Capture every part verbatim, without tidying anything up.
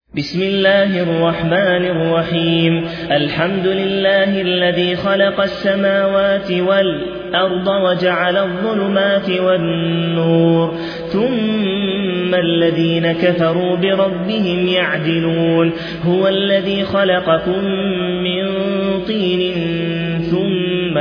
بسم الله الرحمن الرحيم الحمد لله الذي خلق السماوات والأرض وجعل الظلمات والنور ثم الذين كفروا بربهم يعدلون هو الذي خلقكم من طين ثم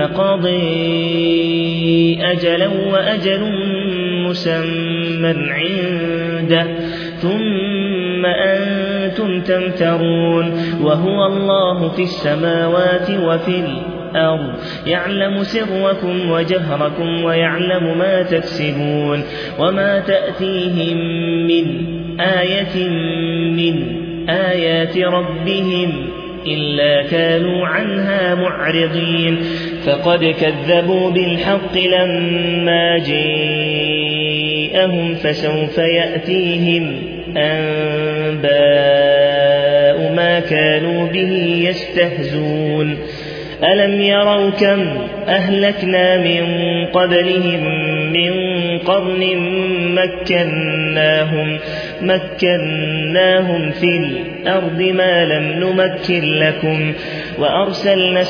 قضي أجلا وأجل مسمى عنده ثم أنتم تمترون وهو الله في السماوات وفي الأرض يعلم سركم وجهركم ويعلم ما تكسبون وما تأتيهم من آية من آيات ربهم إلا كانوا عنها معرضين فقد كذبوا بالحق لما جاءهم فسوف يأتيهم أنباء ما كانوا به يستهزون ألم يروا كم أهلكنا من قبلهم من قرن مكناهم, مكناهم في الأرض ما لم نمكن لكم وأرسلنا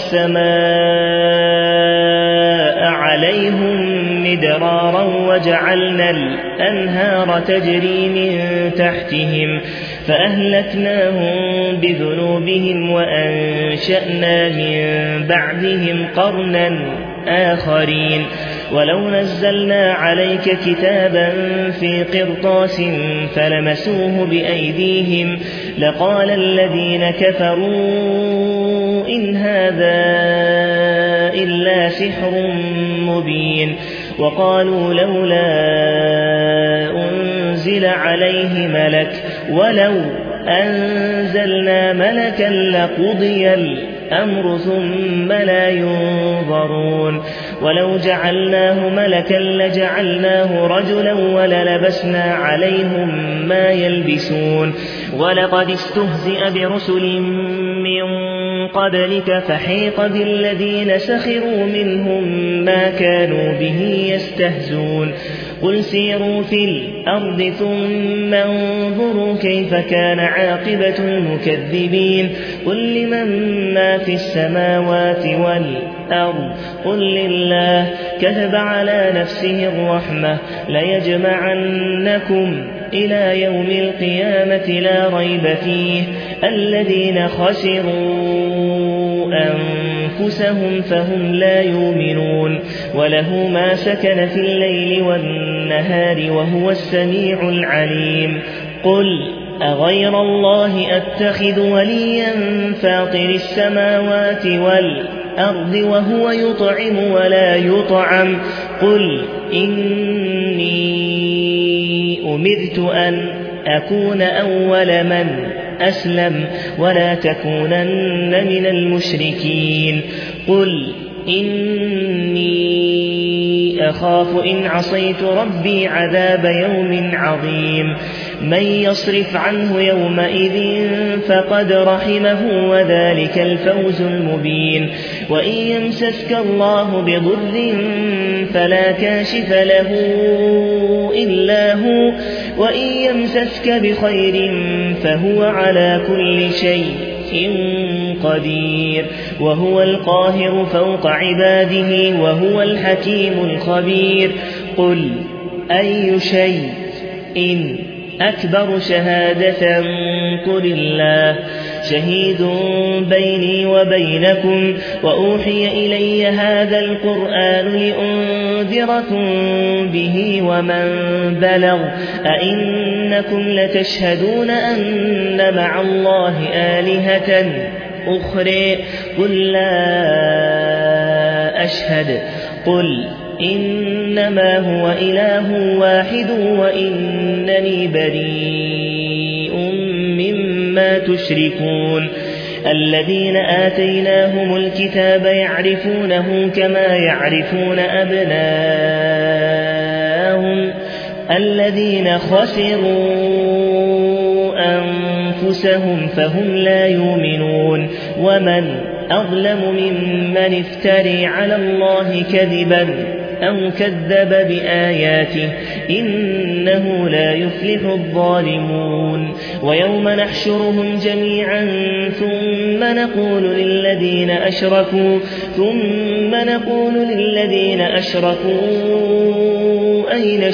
السماء عليهم مدرارا وجعلنا الأنهار تجري من تحتهم فأهلكناهم بذنوبهم وأنشأنا من بعدهم قرنا آخرين ولو نزلنا عليك كتابا في قرطاس فلمسوه بأيديهم لقال الذين كفروا إن هذا إلا سحر مبين وقالوا لولا أنزل عليه ملك ولو أنزلنا ملكا لقضي الأمر ثم لا ينظرون ولو جعلناه ملكا لجعلناه رجلا وللبسنا عليهم ما يلبسون ولقد استهزئ برسل من قبلك فحيق بالذين سخروا منهم ما كانوا به يستهزون قل سيروا في الأرض ثم انظروا كيف كان عاقبة المكذبين قل لمن ما في السماوات والأرض قل لله كتب على نفسه الرحمة ليجمعنكم إلى يوم القيامة لا ريب فيه الذين خسروا أنفسهم فهم لا يؤمنون وله ما سكن في الليل والنهار وهو السميع العليم قل أغير الله أتخذ وليا فاطر السماوات والأرض وهو يطعم ولا يطعم قل إني أمرت أن أكون أول من أسلم ولا تكونن من المشركين قل إني أخاف إن عصيت ربي عذاب يوم عظيم من يصرف عنه يومئذ فقد رحمه وذلك الفوز المبين وإن يمسسك الله بضر فلا كاشف له إلا هو وإن يمسسك بخير فهو على كل شيء قدير وهو القاهر فوق عباده وهو الحكيم الخبير قل أي شيء إن أكبر شهادة قل الله شهيد بيني وبينكم وأوحي إلي هذا القرآن لأنذركم به ومن بلغ أئنكم لتشهدون أن مع الله آلهة أخرى قل لا أشهد قل إنما هو إله واحد وإنني بريء مما تشركون الذين آتيناهم الكتاب يعرفونه كما يعرفون أبناءهم الذين خسروا أنفسهم فهم لا يؤمنون ومن أظلم ممن افتري على الله كذبا أو كذب بآياته إنه لا يفلح الظالمون ويوم نحشرهم جميعا ثم نقول للذين أشركوا ثم نقول للذين أشركوا أين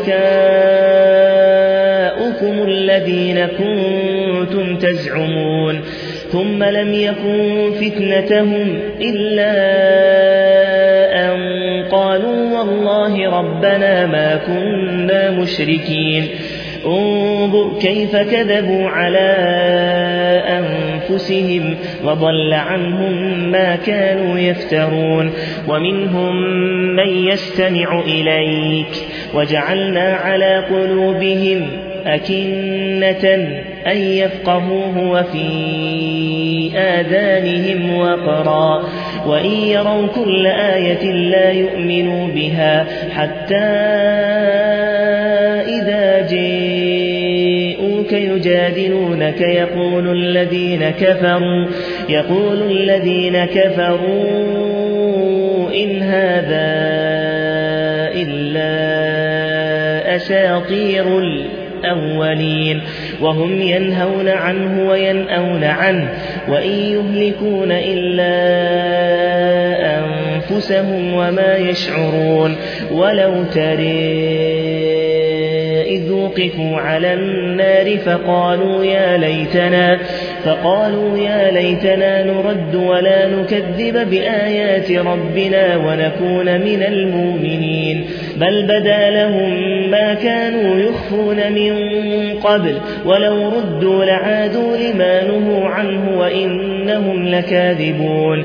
شركاؤكم الذين كنتم تزعمون ثم لم يكن فتنتهم إلا أن قالوا والله ربنا ما كنا مشركين انظر كيف كذبوا على أنفسهم وضل عنهم ما كانوا يفترون ومنهم من يستمع إليك وجعلنا على قلوبهم أكنة أن يفقهوه وفي آذانهم وقرا وإن يروا كل آية لا يؤمنوا بها حتى إذا جاءوك يجادلونك يقول الذين كفروا يقول الذين كفروا إن هذا إلا أساطير الأولين وهم ينهون عنه وينأون عنه وإن يهلكون إلا أنفسهم وما يشعرون ولو ترى إذ وقفوا على النار فقالوا يا ليتنا فقالوا يا ليتنا نرد ولا نكذب بآيات ربنا ونكون من المؤمنين بل بدا لهم ما كانوا يخفون من قبل ولو ردوا لعادوا لما نهوا عنه وإنهم لكاذبون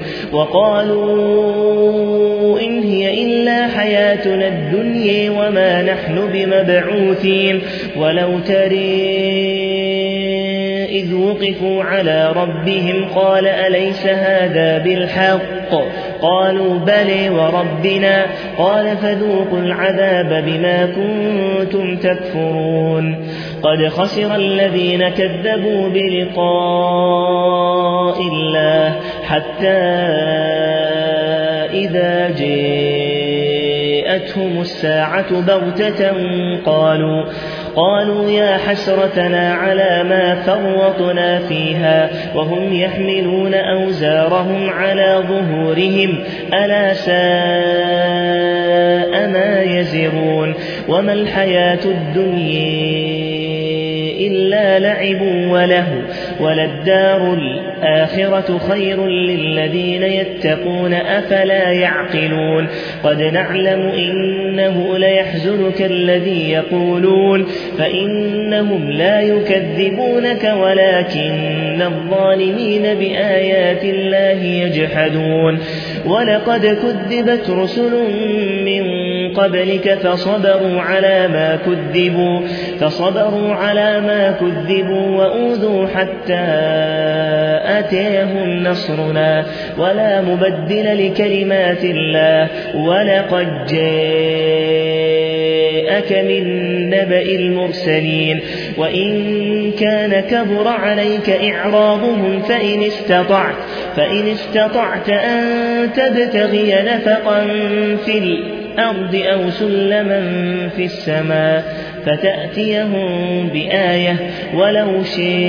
وقالوا إن هي إلا حياتنا الدنيا وما نحن بمبعوثين ولو ترى إذ وقفوا على ربهم قال أليس هذا بالحق قالوا بلى وربنا قال فذوقوا العذاب بما كنتم تكفرون قد خسر الذين كذبوا بلقاء الله حتى إذا جاءتهم الساعة بغتة قالوا قالوا يا حسرتنا على ما فرطنا فيها وهم يحملون أوزارهم على ظهورهم ألا ساء ما يزرون وما الحياة الدنيا إلا لعب وله وللدار الآخرة خير للذين يتقون أفلا يعقلون قد نعلم إنه ليحزنك الذي يقولون فإنهم لا يكذبونك ولكن الظالمين بآيات الله يجحدون ولقد كذبت رسل من قبلك فصبروا على ما كذبوا فصبروا على ما كذبوا وأوذوا حتى أتاهم نصرنا ولا مبدل لكلمات الله ولقد جاءك من نبأ المرسلين وإن كان كبر عليك إعراضهم فإن استطعت فإن استطعت أن تبتغي نفقا في الأرض أو سلما في السماء فتأتيهم بآية ولو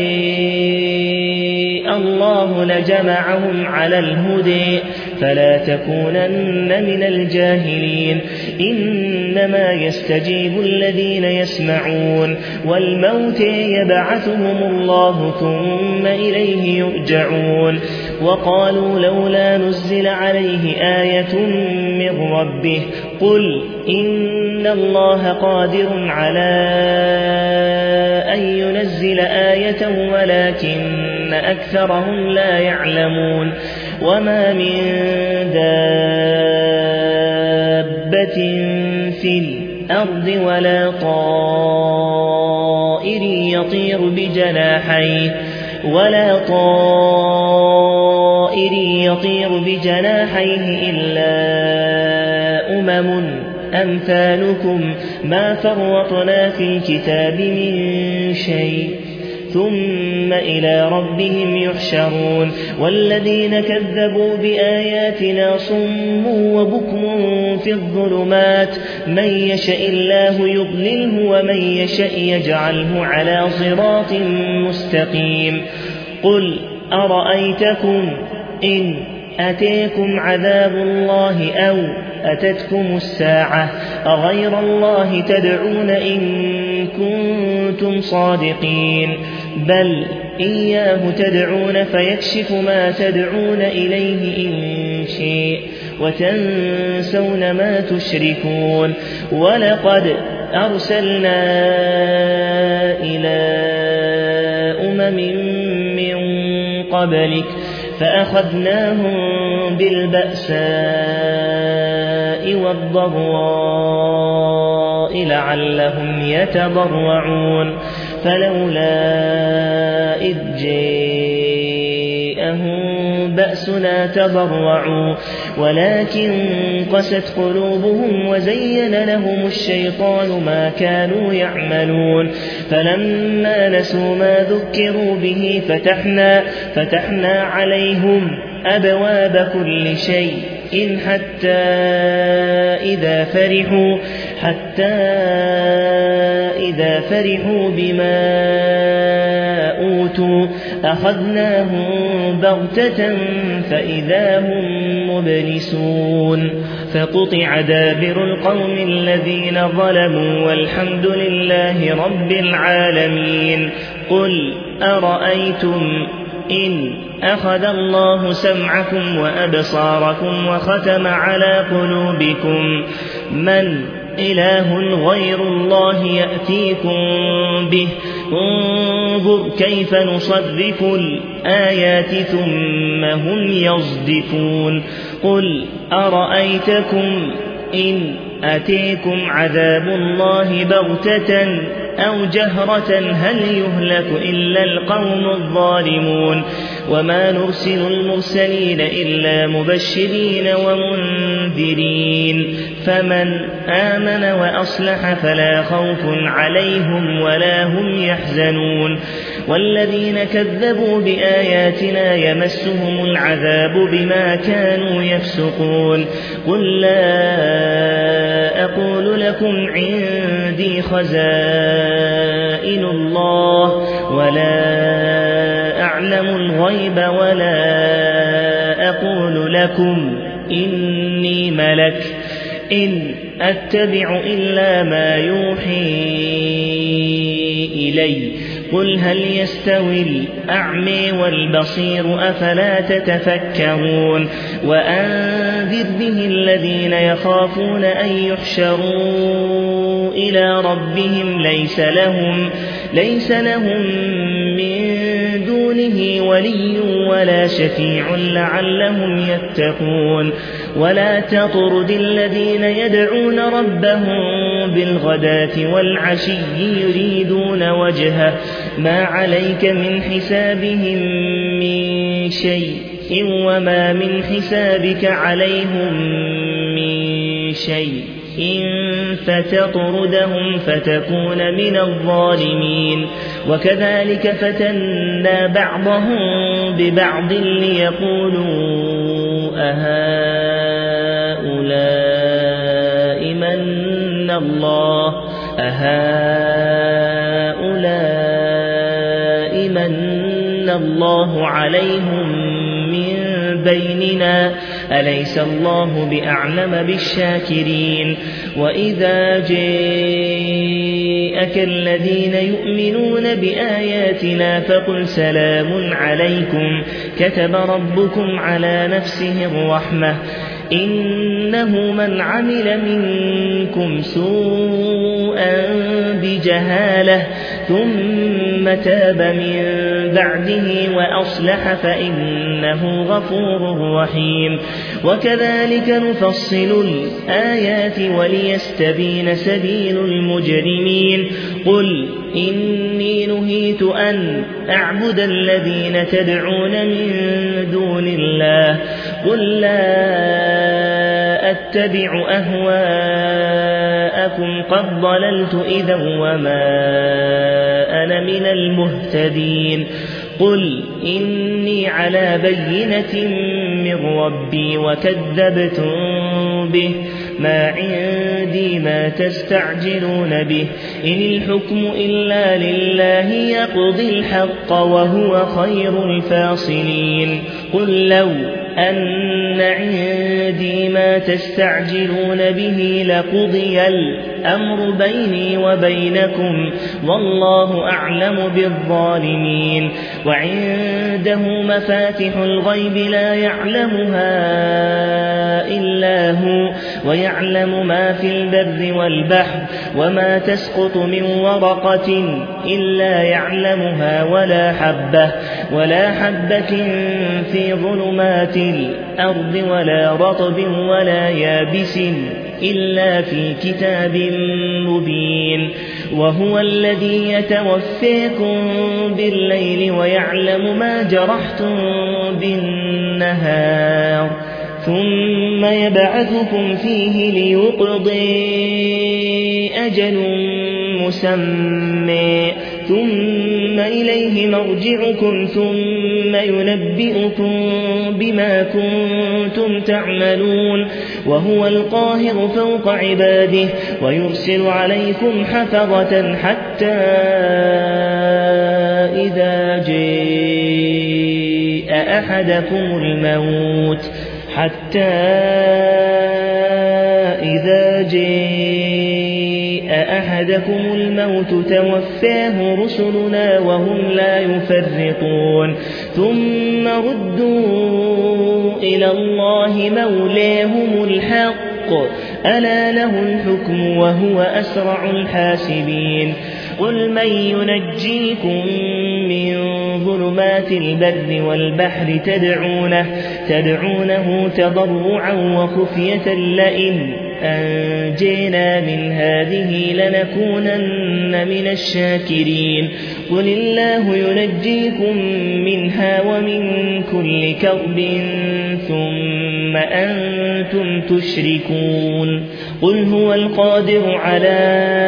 شاء الله لجمعهم على الهدى فلا تكونن من الجاهلين إنما يستجيب الذين يسمعون والموت يبعثهم الله ثم إليه يرجعون وقالوا لولا نزل عليه آية من ربه قل إن الله قادر على أن ينزل آية ولكن أكثرهم لا يعلمون وما من دابة في الأرض ولا طائر يطير بجناحيه ولا طائر يطير بجناحيه إلا أمم أمثالكم ما فرطنا في الكتاب من شيء ثم إلى ربهم يحشرون والذين كذبوا بآياتنا صم وبكم في الظلمات من يشاء الله يضلله ومن يشاء يجعله على صراط مستقيم قل أرأيتكم إن أتيكم عذاب الله أو أتتكم الساعة أغير الله تدعون إن كنتم صادقين بل إياه تدعون فيكشف ما تدعون إليه إن شيء وتنسون ما تشركون ولقد أرسلنا إلى أمم من قبلك فأخذناهم بالبأساء والضراء لعلهم يتضرعون فلولا إذ جاءهم بأسنا تضرعوا ولكن قست قلوبهم وزين لهم الشيطان ما كانوا يعملون فلما نسوا ما ذكروا به فتحنا, فتحنا عليهم أبواب كل شيء إن حتى إذا فرحوا حتى إذا فرحوا بما أوتوا أخذناهم بغتة فإذا هم مبلسون فقطع دابر القوم الذين ظلموا والحمد لله رب العالمين قل أرأيتم إن أخذ الله سمعكم وأبصاركم وختم على قلوبكم من إله غير الله يأتيكم به انظر كيف نصرف الآيات ثم هم يصدفون قل أرأيتكم إن أتيكم عذاب الله بغتة أو جهرة هل يهلك إلا القوم الظالمون وما نرسل المرسلين إلا مبشرين ومنذرين فمن آمن وأصلح فلا خوف عليهم ولا هم يحزنون والذين كذبوا بآياتنا يمسهم العذاب بما كانوا يفسقون قل لا أقول لكم عندي خزائن الله ولا أعلم الغيب ولا أقول لكم إني ملك إن أتبع إلا ما يوحي إلي قل هل يستوي الأعمى والبصير أفلا تتفكرون وأنذر به الذين يخافون أن يحشروا إلى ربهم ليس لهم, ليس لهم من دونه ولي ولا شفيع لعلهم يتقون ولا تطرد الذين يدعون ربهم بالغداة والعشي يريدون وجهه ما عليك من حسابهم من شيء وما من حسابك عليهم من شيء إن فتطردهم فتكون من الظالمين وكذلك فتنا بعضهم ببعض ليقولوا أهؤلاء من الله أهؤلاء من الله عليهم من بيننا أليس الله بأعلم بالشاكرين وإذا جاءك الذين يؤمنون بآياتنا فقل سلام عليكم كتب ربكم على نفسه الرحمة إنه من عمل منكم سوءا بجهالة ثم تاب من بعده وأصلح فإنه غفور رحيم وكذلك نفصل الآيات وليستبين سبيل المجرمين قل إني نهيت أن أعبد الذين تدعون من دون الله قل لا أتبع أهواءكم قد ضللت إذا وما أنا من المهتدين قل إني على بينة من ربي وكذبتم به ما عندي ما تستعجلون به إن الحكم إلا لله يقضي الحق وهو خير الفاصلين قل لو أن عندي ما تستعجلون به لقضي الأمر بيني وبينكم والله أعلم بالظالمين وعنده مفاتح الغيب لا يعلمها إلا هو ويعلم ما في البر والبحر وما تسقط من ورقة إلا يعلمها ولا حبة ولا حبة في ظلمات الأرض ولا رطب ولا يابس إلا في كتاب مبين وهو الذي يتوفيكم بالليل ويعلم ما جرحتم بالنهار ثم يبعثكم فيه ليقضي أجل مسمى ثم إليه مرجعكم ثم ينبئكم بما كنتم تعملون وهو القاهر فوق عباده ويرسل عليكم حفظة حتى إذا جاء أحدكم الموت حتى إذا جاء أحدكم الموت توفاه رسلنا وهم لا يفرطون ثم ردوا إلى الله مولاهم الحق ألا له الحكم وهو أسرع الحاسبين قل من ينجيكم من ظلمات البر والبحر تدعونه, تدعونه تضرعا وخفية لئن أنجينا من هذه لنكونن من الشاكرين قل الله ينجيكم منها ومن كل كرب ثم أنتم تشركون قل هو القادر على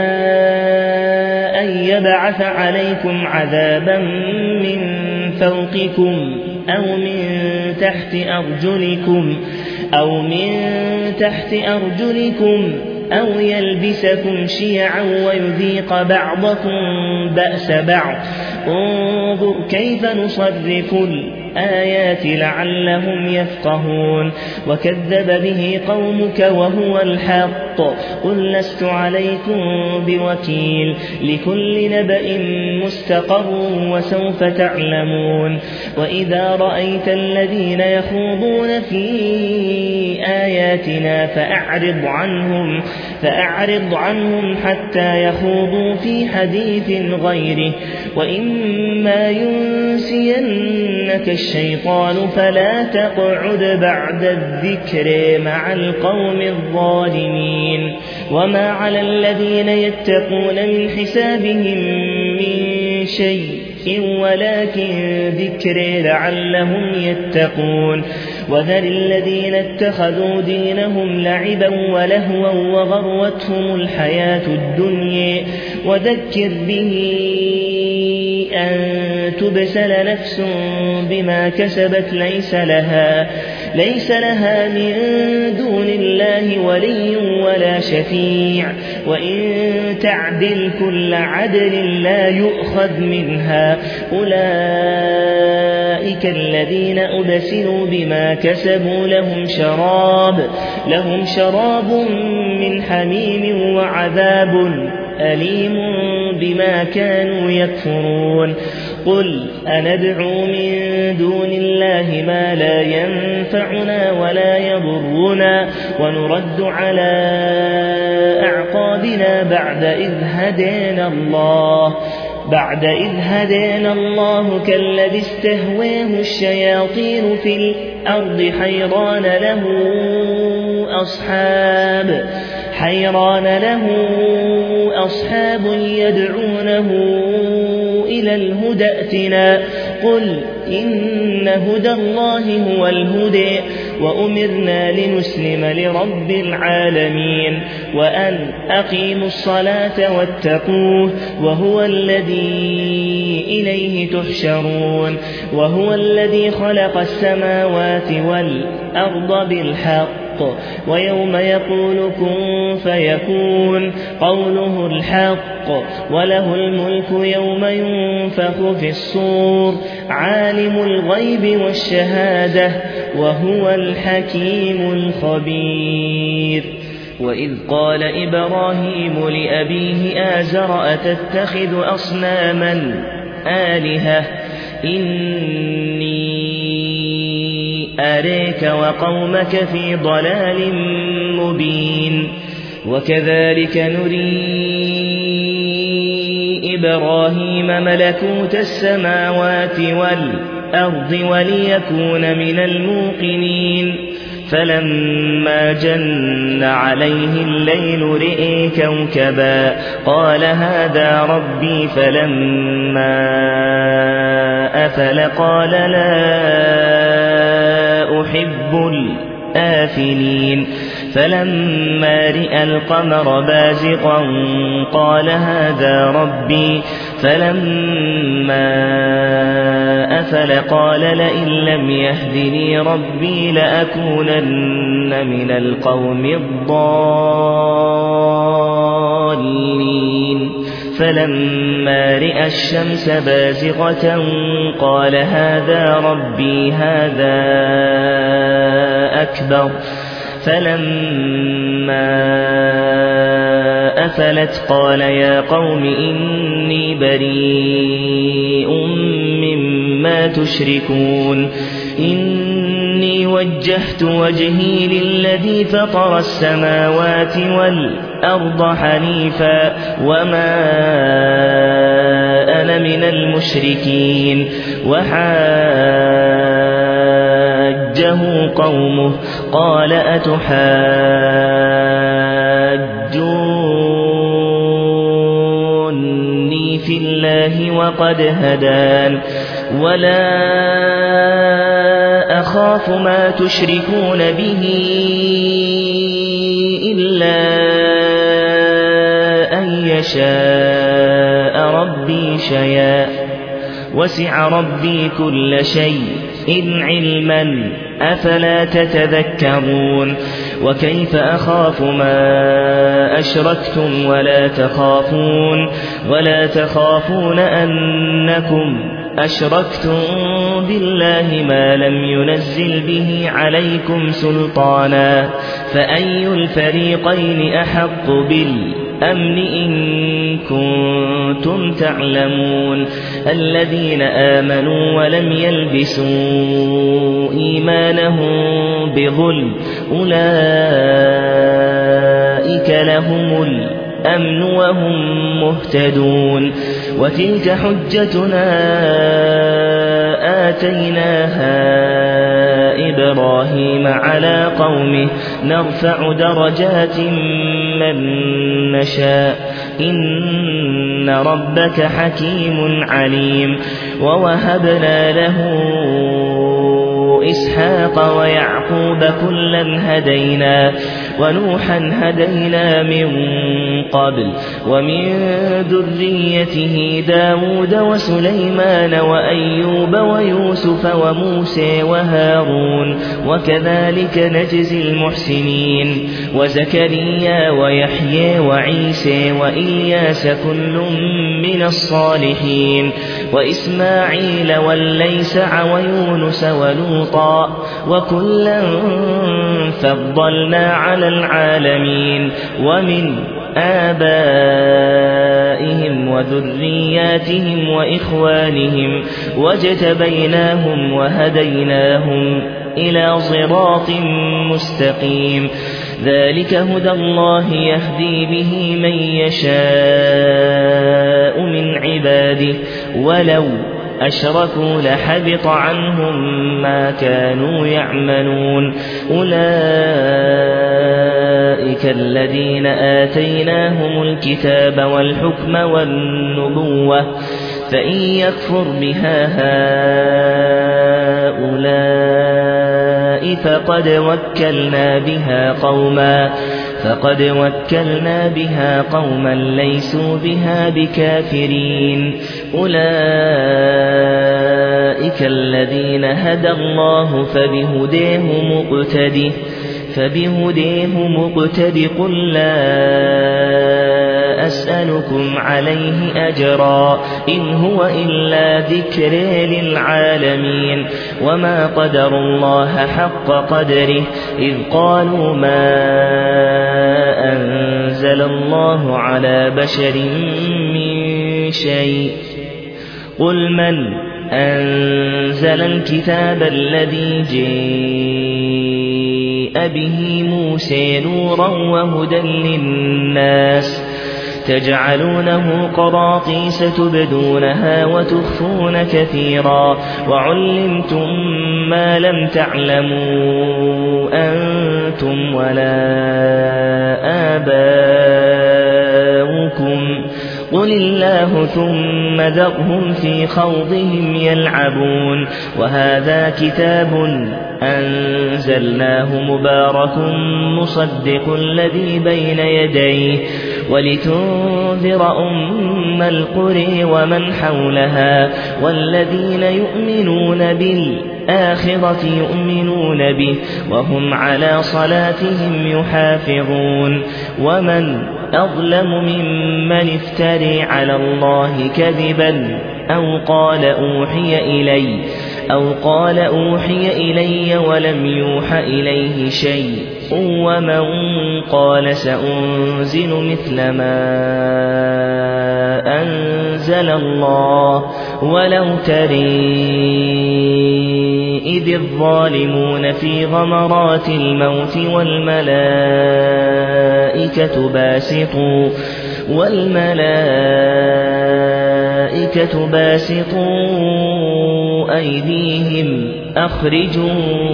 أن يبعث عليكم عذابا من فوقكم أو من تحت أرجلكم أو من تحت أرجلكم أو يلبسكم شيعا ويذيق بعضكم بأس بعض انظر كيف نصرف الآيات لعلهم يفقهون وكذب به قومك وهو الحق قل لست عليكم بوكيل لكل نبأ مستقر وسوف تعلمون وإذا رأيت الذين يخوضون في آياتنا فأعرض عنهم فأعرض عنهم حتى يخوضوا في حديث غيره وإما ينسينك الشيطان فلا تقعد بعد الذكر مع القوم الظالمين وما على الذين يتقون من حسابهم من شيء ولكن ذكر لعلهم يتقون وذر الذين اتخذوا دينهم لعبا ولهوا وغرتهم الحياة الدنيا وذكر به أن تبسل نفس بما كسبت ليس لها, ليس لها من دون الله ولي ولا شفيع وإن تعدل كل عدل لا يؤخذ منها أولئك الذين أبسلوا بما كسبوا لهم شراب, لهم شراب من حميم وعذاب أليم بما كانوا يكفرون قل أندعو من دون الله ما لا ينفعنا ولا يضرنا ونرد على أعقابنا بعد إذ هدانا الله بعد إذ هدانا الله كالذي استهواه الشياطين في الأرض حيران له أصحاب حيران له أصحاب يدعونه إلى الهدى ائتنا قل إن هدى الله هو الهدى وأمرنا لنسلم لرب العالمين وأن أقيموا الصلاة واتقوه وهو الذي إليه تحشرون وهو الذي خلق السماوات والأرض بالحق ويوم يقول كن فيكون قوله الحق وله الملك يوم ينفخ في الصور عالم الغيب والشهادة وهو الحكيم الخبير. وإذ قال إبراهيم لأبيه آزر أتتخذ أصناما آلهة إني أريك وقومك في ضلال مبين. وكذلك نري إبراهيم ملكوت السماوات والأرض وليكون من الموقنين فلما جن عليه الليل رئي كوكبا قال هذا ربي فلما أفل قال لا أحب الآفلين فلما رئى القمر بازغا قال هذا ربي فلما أفل قال لئن لم يهدني ربي لأكونن من القوم الضالين فلما رئى الشمس بازغة قال هذا ربي هذا أكبر فلما أفلت قال يا قوم إني بريء مما تشركون إني وجهت وجهي للذي فطر السماوات والأرض حنيفا وما أنا من المشركين. وحاجه قومه قال أتحاجوني في الله وقد هدان ولا أخاف ما تشركون به إلا أن يشاء ربي شيئا وسع ربي كل شيء إن علما أفلا تتذكرون. وكيف أخاف ما أشركتم ولا تخافون ولا تخافون أنكم أشركتم بالله ما لم ينزل به عليكم سلطانا فأي الفريقين أحق بالأمن إن كنتم تعلمون. الذين آمنوا ولم يلبسوا إيمانهم بظلم أولئك لهم الأمن وهم مهتدون. وتلك حجتنا آتيناها إبراهيم على قومه نرفع درجات من نشاء إن ربك حكيم عليم. ووهبنا له إسحاق ويعقوب كلا هدينا ونوحا هدينا من قبل ومن ذريته داود وسليمان وأيوب ويوسف وموسى وهارون وكذلك نجزي المحسنين. وزكريا ويحيى وعيسى وإلياس كل من الصالحين وإسماعيل واليسع ويونس ولوطا وكلا فضلنا على العالمين. ومن آبائهم وذرياتهم وإخوانهم واجتبيناهم وهديناهم إلى صراط مستقيم. ذلك هدى الله يهدي به من يشاء من عباده ولو أشركوا لحبط عنهم ما كانوا يعملون. أولئك الذين آتيناهم الكتاب والحكم والنبوة فإن يكفر بها هؤلاء فقد وكلنا بها قوما فقد وكلنا بها قوما ليسوا بها بكافرين أولئك الذين هدى الله فبهديه مقتده فبهديه مقتد قل لا أسألكم عليه أجرا إن هو إلا ذكر للعالمين وما قدر الله حق قدره إذ قالوا ما أنزل الله على بشر من شيء قل من أنزل الكتاب الذي جاء به موسى نورا وهدى للناس تجعلونه قراطيس تبدونها وتخفون كثيرا وعلمتم ما لم تعلموا أنتم ولا آباؤكم قل الله ثم ذرهم في خوضهم يلعبون وهذا كتاب أنزلناه مبارك مصدق الذي بين يديه ولتنذر أم القرى ومن حولها والذين يؤمنون بالآخرة يؤمنون به وهم على صلاتهم يحافظون ومن أظلم ممن افتري على الله كذبا أو قال أوحي إلي أو قال أوحي إلي ولم يوح إليه شيء ومن قال سأنزل مثل ما أنزل الله ولو تري إذ الظالمون في غمرات الموت والملائكة باسطوا والملائكة باسطوا أيديهم أخرجوا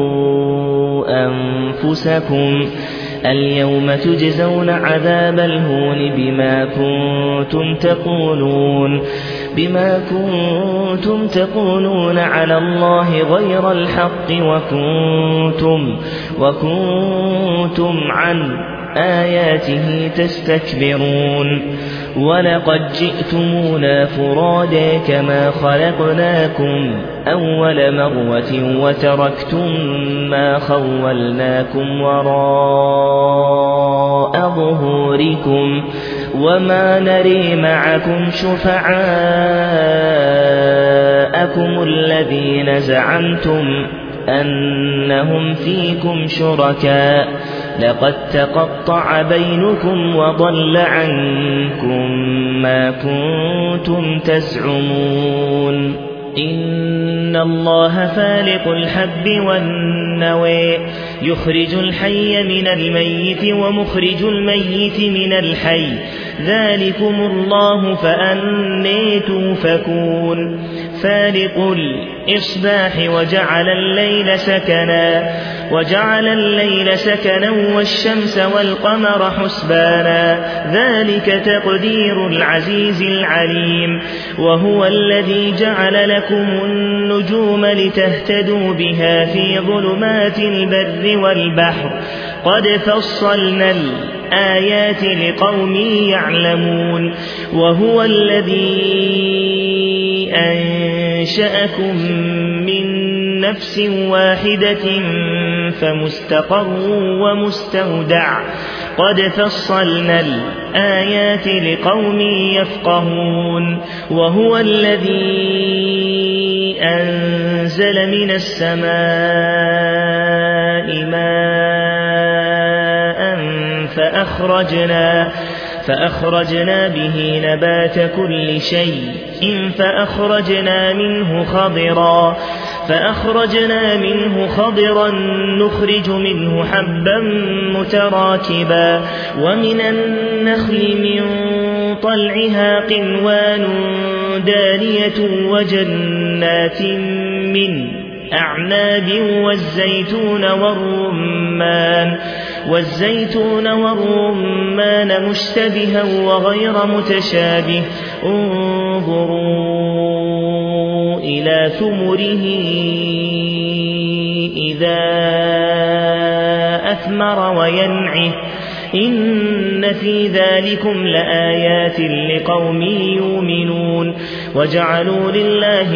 أنفسكم اليوم تجزون عذاب الهون بما كنتم تقولون بما كنتم تقولون على الله غير الحق وكنتم وكنتم عن آياته تستكبرون ولقد جئتمونا فرادا كما خلقناكم أول مرة وتركتم ما خولناكم وراء ظهوركم وما نري معكم شفعاءكم الذين زعمتم أنهم فيكم شركاء لقد تقطع بينكم وضل عنكم ما كنتم تزعمون إن الله فالق الحب والنوى يخرج الحي من الميت ومخرج الميت من الحي ذلكم الله فأنى توفكون فالق الإصباح وجعل الليل سكنا وجعل الليل سكنا والشمس والقمر حسبانا ذلك تقدير العزيز العليم وهو الذي جعل لكم النجوم لتهتدوا بها في ظلمات البر والبحر قد فصلنا الآيات لقوم يعلمون وهو الذي أنشأكم من نفس واحدة فمستقر ومستودع قد فصلنا الآيات لقوم يفقهون وهو الذي أنزل من السماء ماء فأخرجنا فأخرجنا به نبات كل شيء فأخرجنا منه خضرا فأخرجنا منه خضرا نخرج منه حبا متراكبا ومن النخل من طلعها قنوان دانية وجنات من أعناب والزيتون والرمان والزيتون والرمان مشتبها وغير متشابه انظروا إلى ثمره إذا أثمر وينعه إن في ذلكم لآيات لقوم يؤمنون وجعلوا لله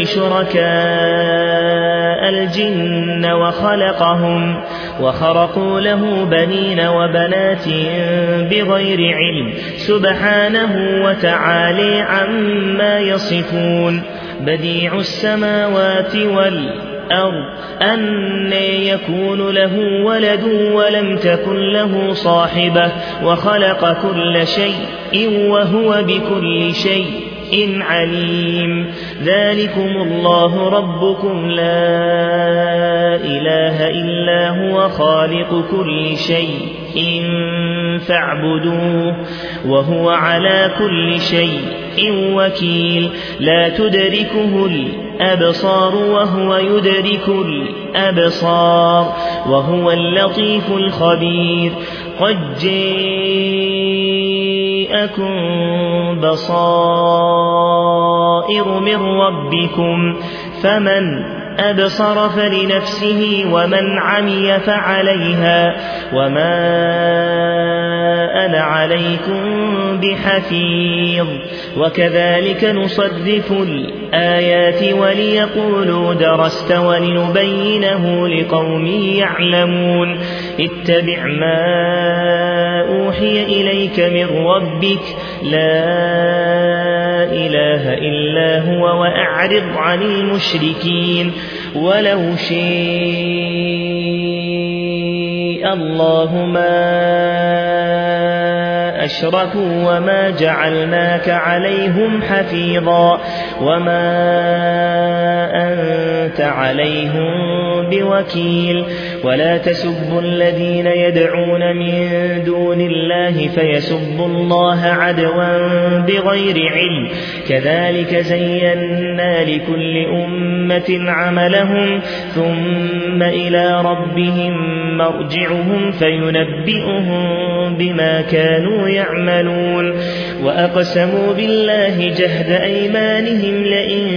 شركاء الجن وخلقهم وخرقوا له بنين وبنات بغير علم سبحانه وتعالى عما يصفون بديع السماوات والأرض أنى يكون له ولد ولم تكن له صاحبة وخلق كل شيء وهو بكل شيء عليم ذلكم الله ربكم لا إله إلا هو خالق كل شيء فاعبدوه وهو على كل شيء وكيل لا تدركه الأبصار وهو يدرك الأبصار وهو اللطيف الخبير قد جاءكم بصائر من ربكم فمن أبصر فلنفسه ومن عمي فعليها وما أنا عليكم بحفيظ وكذلك نصرف الآيات وليقولوا درست ولنبينه لقوم يعلمون اتبع ما أوحي إليك من ربك لا إله إلا هو وأعرض عن المشركين ولو شاء الله ما أشركوا وما جعلناك عليهم حفيظا وما أنت عليهم بوكيل ولا تسبوا الذين يدعون من دون الله فيسبوا الله عدوا بغير علم كذلك زينا لكل أمة عملهم ثم إلى ربهم مرجعهم فينبئهم بما كانوا يعملون وأقسموا بالله جهد أيمانهم لئن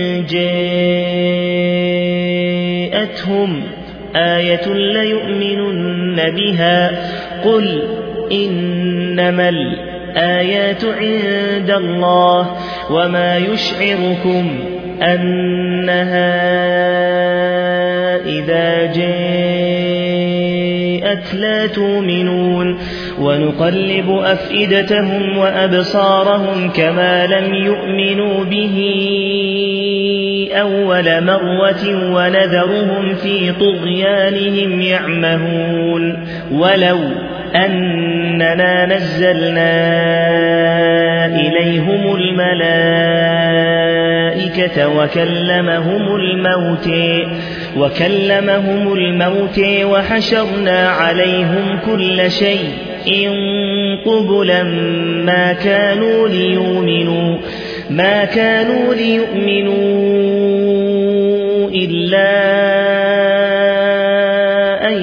جاءتهم آية ليؤمنن بها قل إنما الآيات عند الله وما يشعركم أنها إذا جاءت لا تؤمنون ونقلب أفئدتهم وأبصارهم كما لم يؤمنوا به أول مرة ونذرهم في طغيانهم يعمهون ولو أننا نزلنا إليهم الملائكة وكلمهم الموت وكلمهم الموت وحشرنا عليهم كل شيء قبلا ما كانوا ليؤمنوا ما كانوا ليؤمنوا إلا أن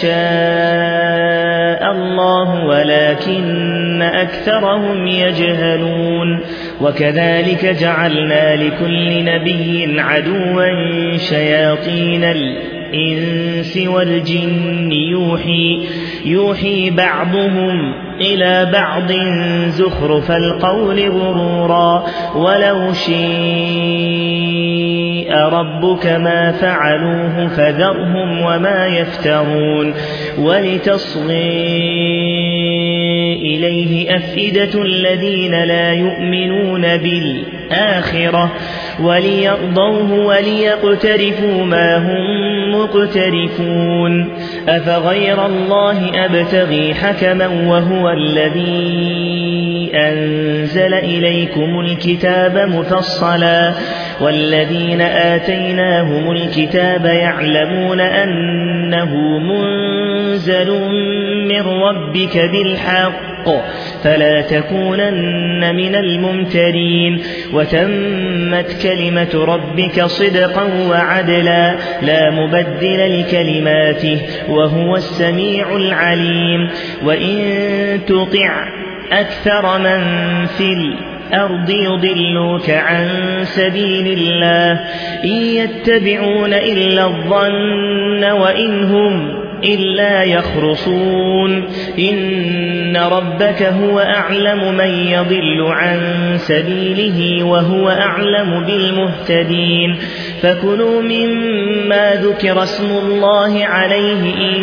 يشاء الله ولكن أكثرهم يجهلون وكذلك جعلنا لكل نبي عدوا شياطين الإنس والجن يوحي, يوحي بعضهم إلى بعض زخرف القول غرورا ولو شاء ربك ما فعلوه فذرهم وما يفترون ولتصغي إليه أفئدة الذين لا يؤمنون بالآخرة وليرضوه وليقترفوا ما هم مقترفون أفغير الله أبتغي حكما وهو الذي أنزل إليكم الكتاب مفصلا والذين آتيناهم الكتاب يعلمون أنه منزل من ربك بالحق فلا تكونن من الممترين وتمت كلمة ربك صدقا وعدلا لا مبدل لكلماته وهو السميع العليم وإن تطع أكثر من في الأرض يضلوك عن سبيل الله إن يتبعون إلا الظن وإن هم إلا يخرصون إن ربك هو أعلم من يضل عن سبيله وهو أعلم بالمهتدين فكلوا مما ذكر اسم الله عليه إن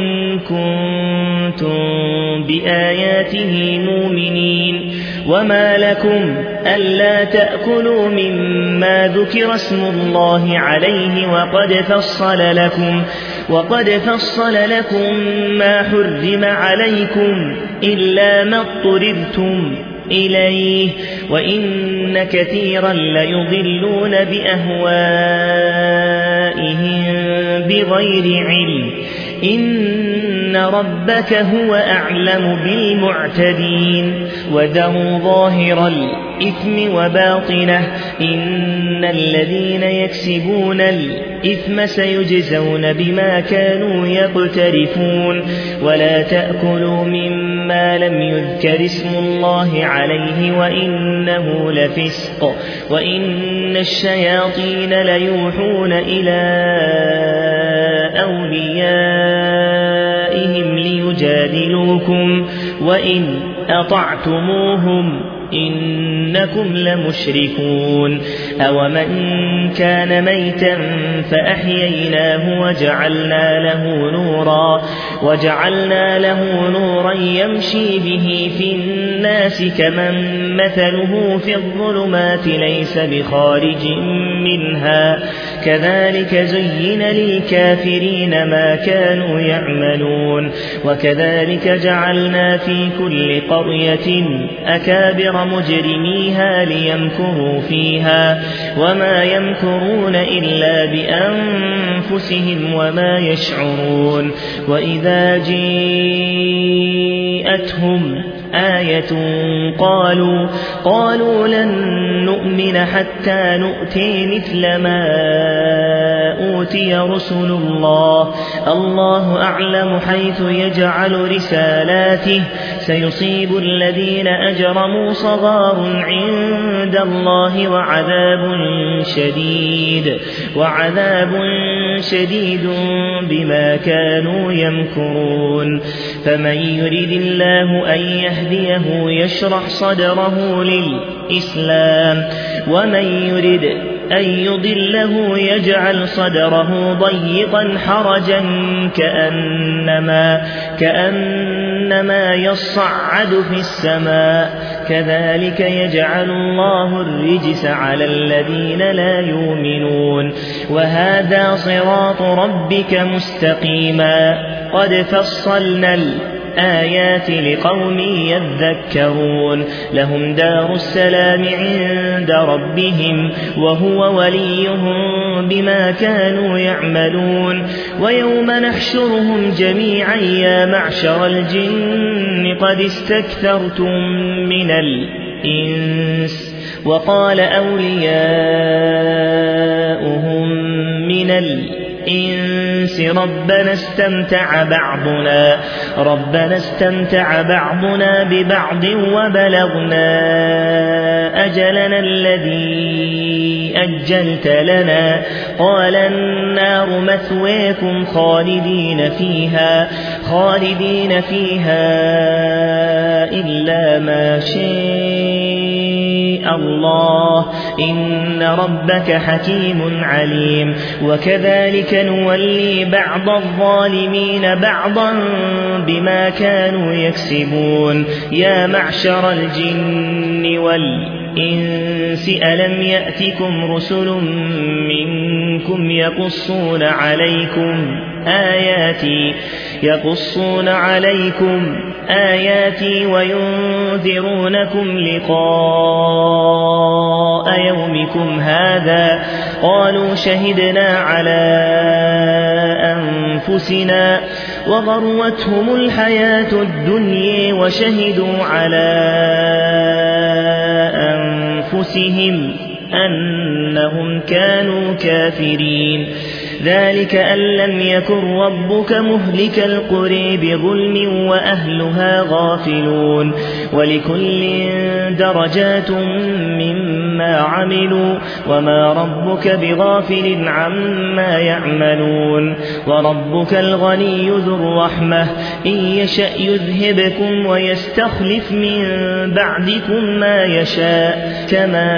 كنتم بآياته مؤمنين وما لكم ألا تأكلوا مما ذكر اسم الله عليه وقد فصل لكم وقد فصل لكم ما حرم عليكم إلا ما اضطررتم إليه وإن كثيرا ليضلون بأهوائهم بغير علم إن ربك هو أعلم بالمعتدين وذروا ظاهر الإثم وباطنه إن الذين يكسبون الإثم سيجزون بما كانوا يقترفون ولا تأكلوا مما لم يذكر اسم الله عليه وإنه لفسق وإن الشياطين ليوحون إلى أوليائهم ليجادلوكم وإن أطعتموهم إنكم لمشركون أومن كان ميتا فأحييناه وجعلنا له نورا وجعلنا له نورا يمشي به في الناس كمن مثله في الظلمات ليس بخارج منها كذلك زين للكافرين ما كانوا يعملون وكذلك جعلنا في كل قرية أكابر مجرميها ليمكروا فيها وما يمكرون إلا بأنفسهم وما يشعرون وإذا جيءتهم آية قالوا قالوا لن نؤمن حتى نؤتي مثل ما أوتي رسل الله الله أعلم حيث يجعل رسالاته سيصيب الذين أجرموا صغار عند الله وعذاب شديد وعذاب شديد بما كانوا يمكرون فمن يريد الله أن يهديه يشرح صدره للإسلام ومن يريد أن يضله يجعل صدره ضيقا حرجا كأنما, كأنما يصعد في السماء كذلك يجعل الله الرجس على الذين لا يؤمنون وهذا صراط ربك مستقيما قد فصلنا الآيات لقوم يذكرون لهم دار السلام عند ربهم وهو وليهم بما كانوا يعملون ويوم نحشرهم جميعا يا معشر الجن قد استكثرتم من الإنس وقال أولياؤهم من الإنس ربنا استمتع بعضنا ربنا استمتع بعضنا ببعض وبلغنا أجلنا الذي أجلت لنا قال النار مثواكم خالدين فيها خالدين فيها إلا ما شاء الله إن ربك حكيم عليم وكذلك نولي بعض الظالمين بعضا بما كانوا يكسبون يا معشر الجن والإنس ألم يأتكم رسل منكم يقصون عليكم آياتي يقصون عليكم آياتي وينذرونكم لقاء يومكم هذا قالوا شهدنا على أنفسنا وغرتهم الحياة الدنيا وشهدوا على أنفسهم أنهم كانوا كافرين ذلك أن لم يكن ربك مهلك القرى بظلم وأهلها غافلون ولكل درجات مما عملوا وما ربك بغافل عما يعملون وربك الغني ذو الرحمة إن يشأ يذهبكم ويستخلف من بعدكم ما يشاء كما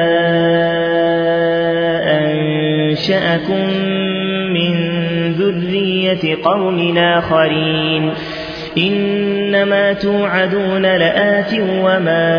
أنشأكم من ذرية قوم آخرين إنما توعدون لآت وما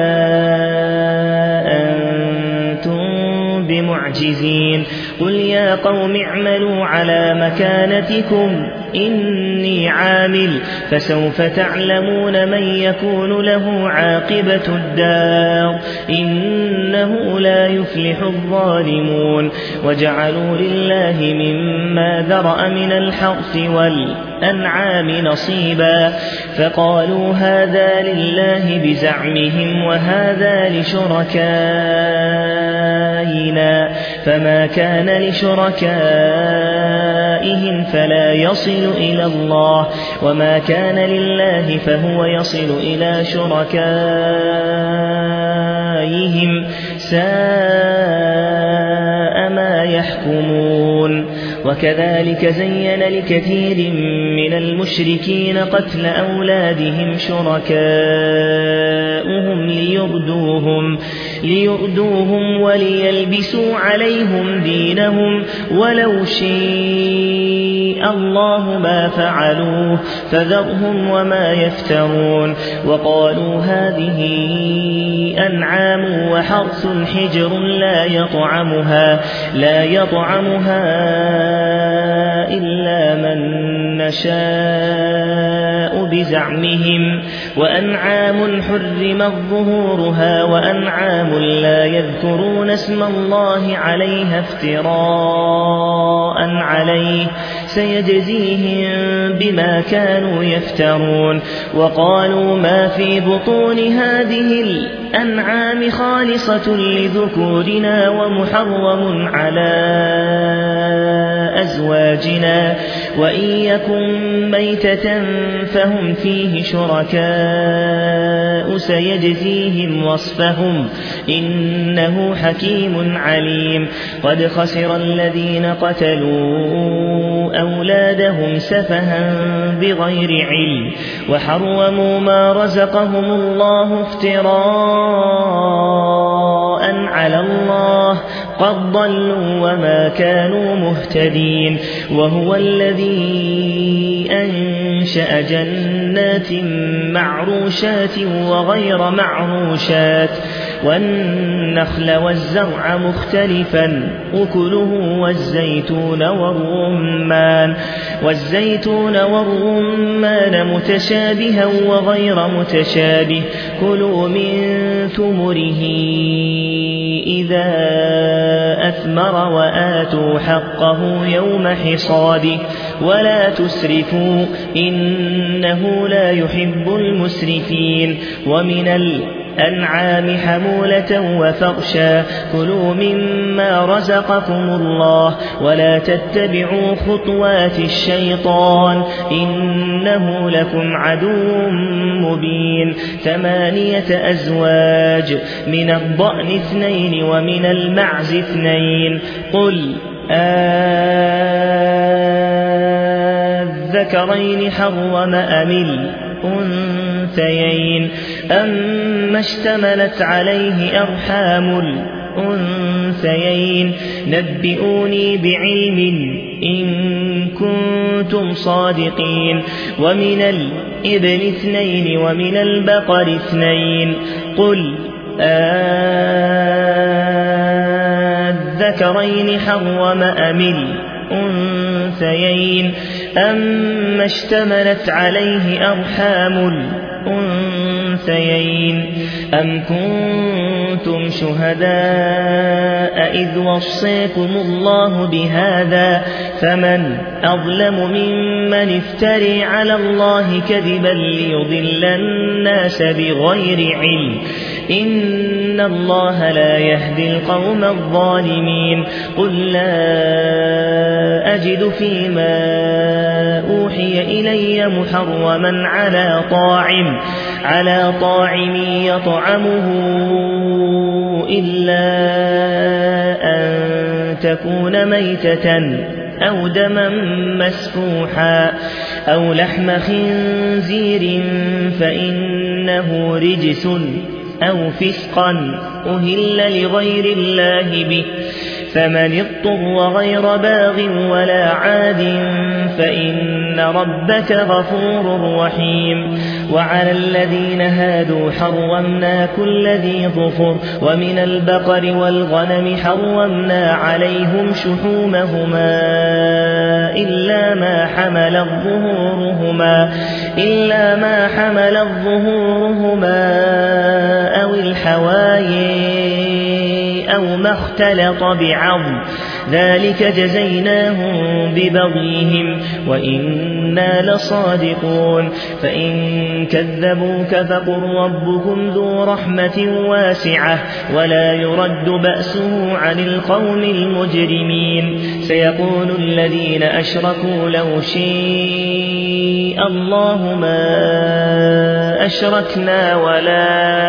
أنتم بمعجزين قل يا قوم اعملوا على مكانتكم إني عامل فسوف تعلمون من يكون له عاقبة الدار إنه لا يفلح الظالمون وجعلوا لله مما ذرأ من الحرث والأنعام نصيبا فقالوا هذا لله بزعمهم وهذا لشركائنا فما كان لشركائهم فلا يصل إلى الله وما كان لله فهو يصل إلى شركائهم ساء ما يحكمون وكذلك زين لكثير من المشركين قتل أولادهم شركاؤهم ليردوهم, ليردوهم وليلبسوا عليهم دينهم ولو شاء الله ما فعلوه فذرهم وما يفترون وقالوا هذه أنعام وحرث حجر لا يطعمها, لا يطعمها إلا من نشاء بزعمهم وأنعام حرمت ظهورها وأنعام لا يذكرون اسم الله عليها افتراء عليه سيجزيهم بما كانوا يفترون وقالوا ما في بطون هذه الأنعام خالصة لذكورنا ومحرم على أزواجنا وإن يكن ميتة فهم فيه شركاء سيجزيهم وصفهم إنه حكيم عليم قد خسر الذين قتلوا أولادهم سفها بغير علم وحرموا ما رزقهم الله افتراء على الله قد ضلوا وما كانوا مهتدين وهو الذي أنشأ جنات معروشات وغير معروشات والنخل والزرع مختلفا أكله والزيتون والرمان والزيتون والرمان متشابها وغير متشابه كلوا من ثمره إذا أثمر وآتوا حقه يوم حصاده ولا تسرفوا إنه لا يحب المسرفين ومن الأنعام حمولة وفرشا كلوا مما رزقكم الله ولا تتبعوا خطوات الشيطان إنه لكم عدو مبين ثمانية أزواج من الضأن اثنين ومن المعز اثنين قل أذكرين حرم أم الأنثيين أما اشتملت عليه أرحام الأنثيين نبئوني بعلم إن كنتم صادقين ومن الإبل اثنين ومن البقر اثنين قل أذكرين حرم أم الأنثيين أما اشتملت عليه أرحام الأنثيين أم كنتم شهداء إذ وصيكم الله بهذا فمن أظلم ممن افتري على الله كذبا ليضل الناس بغير علم إن الله لا يهدي القوم الظالمين قل لا أجد فيما أوحي إلي محرما على طاعم على طاعم يطعمه إلا أن تكون ميتة أو دما مسفوحا أو لحم خنزير فإنه رجس أو فسقا أهل لغير الله به فمن اضطر غير باغ ولا عاد فإن ربك غفور رحيم. وعلى الذين هادوا حرمنا كل ذي ظفر ومن البقر والغنم حرمنا عليهم شحومهما إلا ما حملت ظهورهما إلا ما حملت ظهورهما أو الحوايا أو ما اختلط بعظم ذلك جزيناهم ببغيهم وإنا لصادقون. فإن كذبوك فقل ربكم ذو رحمة واسعة ولا يرد بأسه عن القوم المجرمين. سيقول الذين أشركوا لو شاء الله ما أشركنا ولا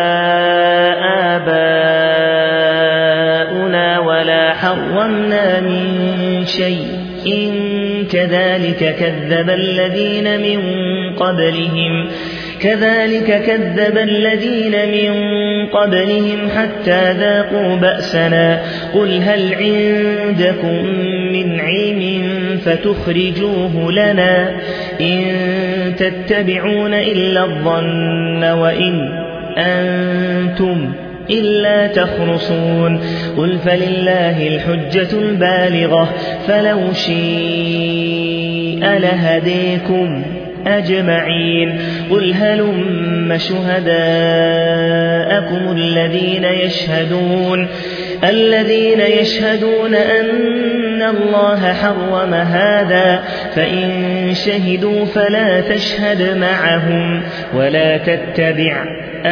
آباؤنا ولا حرمنا من شيء إن كذلك كذب الذين من قبلهم كذلك كذب الذين من قبلهم حتى ذاقوا بأسنا. قل هل عندكم من علم فتخرجوه لنا إن تتبعون إلا الظن وإن أنتم إلا تخرصون. قل فلله الحجة البالغة فلو شاء لهديكم أجمعين. قل هلم شهداءكم الذين يشهدون الذين يشهدون أن الله حرم هذا فإن شهدوا فلا تشهد معهم ولا تتبع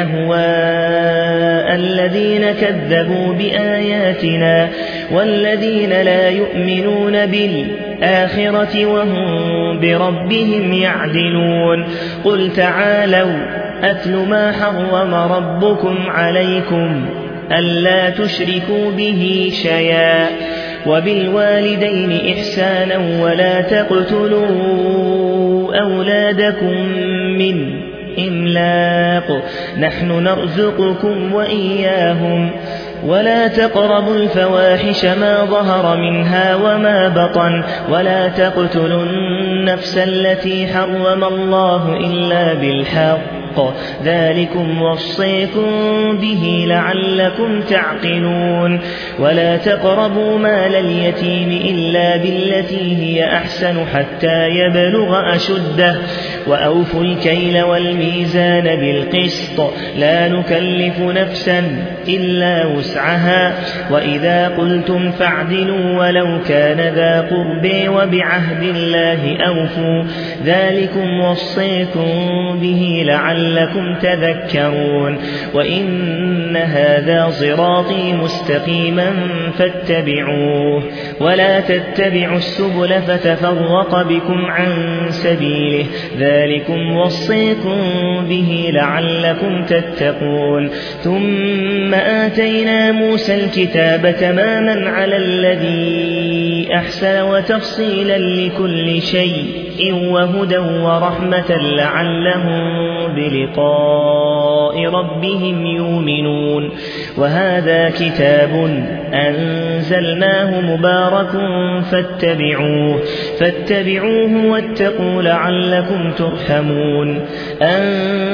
أهواء الذين كذبوا بآياتنا والذين لا يؤمنون بالآخرة وهم بربهم يعدلون. قل تعالوا أتل ما حرم ربكم عليكم ألا تشركوا به شيئا وبالوالدين إحسانا ولا تقتلوا أولادكم من إملاق نحن نرزقكم وإياهم ولا تقربوا الفواحش ما ظهر منها وما بطن ولا تقتلوا النفس التي حرم الله إلا بالحق ذلكم وصيكم به لعلكم تعقلون. ولا تقربوا مال اليتيم إلا بالتي هي أحسن حتى يبلغ أشده وأوفوا الكيل والميزان بالقسط لا نكلف نفسا إلا وسعها وإذا قلتم فاعدلوا ولو كان ذا قربى وبعهد الله أوفوا ذلكم وصيكم به لعلكم تذكرون. وإن هذا صراطي مستقيما فاتبعوه ولا تتبعوا السبل فتفرق بكم عن سبيله ذلكم وصيكم به لعلكم تتقون. ثم آتينا موسى الكتاب تماما على الذي أحسن وتفصيلا لكل شيء وهدى ورحمة لعلهم بلقاء ربهم يؤمنون. وهذا كتاب أنزلناه مبارك فاتبعوه فاتبعوه واتقوا لعلكم ترحمون. أن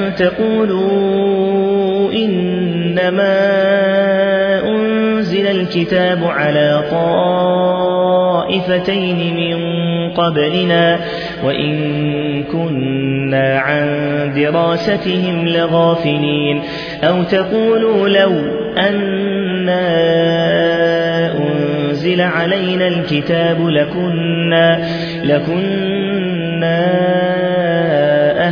تقولوا إنما أنزل الكتاب على طائفتين من قبلنا وإن كنا عن دراستهم لغافلين. أو تقولوا لو أنا أنزل علينا الكتاب لكنا, لكنا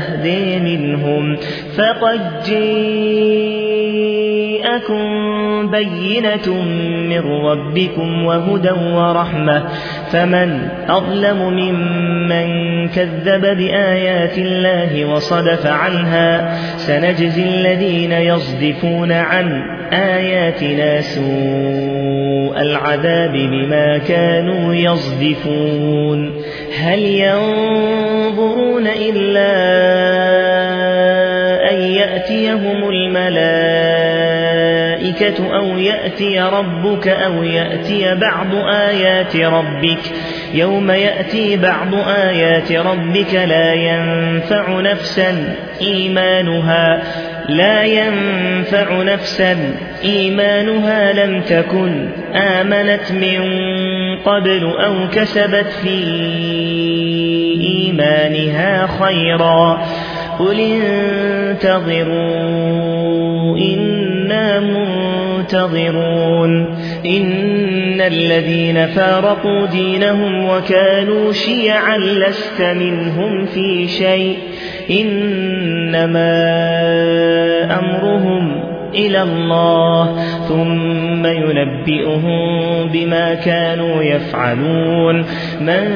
أهدي منهم فقد جاءكم بينة من ربكم وهدى ورحمة فمن أظلم ممن كذب بآيات الله وصدف عنها سنجزي الذين يصدفون عن آياتنا سوء العذاب بما كانوا يصدفون هل ينظرون إلا أن يأتيهم الملائكة أو يأتي ربك أو يأتي بعض آيات ربك يوم يأتي بعض آيات ربك لا ينفع نفسا إيمانها لا ينفع نفسا إيمانها لم تكن آمنت من قبل أو كسبت في إيمانها خيرا قل انتظروا إنا منتظرون إن الذين فارقوا دينهم وكانوا شيعا لست منهم في شيء إنما أمرهم إلى الله ثم ينبئهم بما كانوا يفعلون من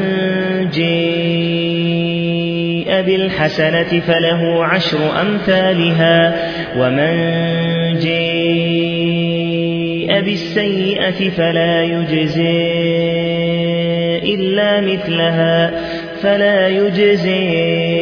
جاء بالحسنة فله عشر أمثالها ومن جاء بالسيئة فلا يجزي إلا مثلها فلا يجزي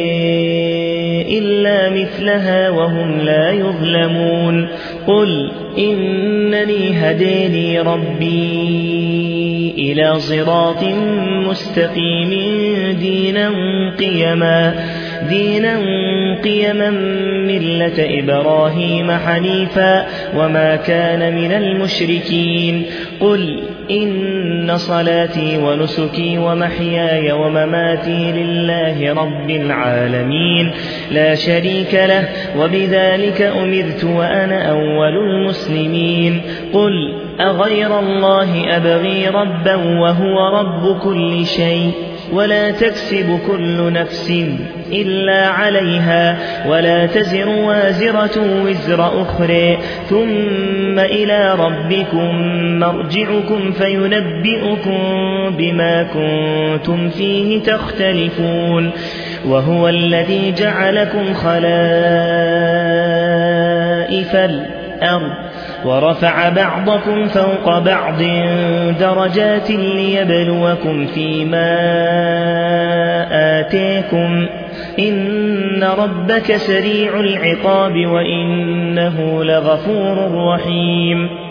إلا مثلها وهم لا يظلمون قل إنني هداني ربي إلى صراط مستقيم دينا قيما دينا قيما ملة إبراهيم حنيفا وما كان من المشركين قل إن صلاتي ونسكي ومحياي ومماتي لله رب العالمين لا شريك له وبذلك أمرت وأنا أول المسلمين قل أغير الله أبغي ربا وهو رب كل شيء ولا تكسب كل نفس إلا عليها ولا تزر وازرة وزر أخرى ثم إلى ربكم مرجعكم فينبئكم بما كنتم فيه تختلفون وهو الذي جعلكم خلائف الأرض ورفع بعضكم فوق بعض درجات ليبلوكم فيما آتيكم إن ربك سريع العقاب وإنه لغفور رحيم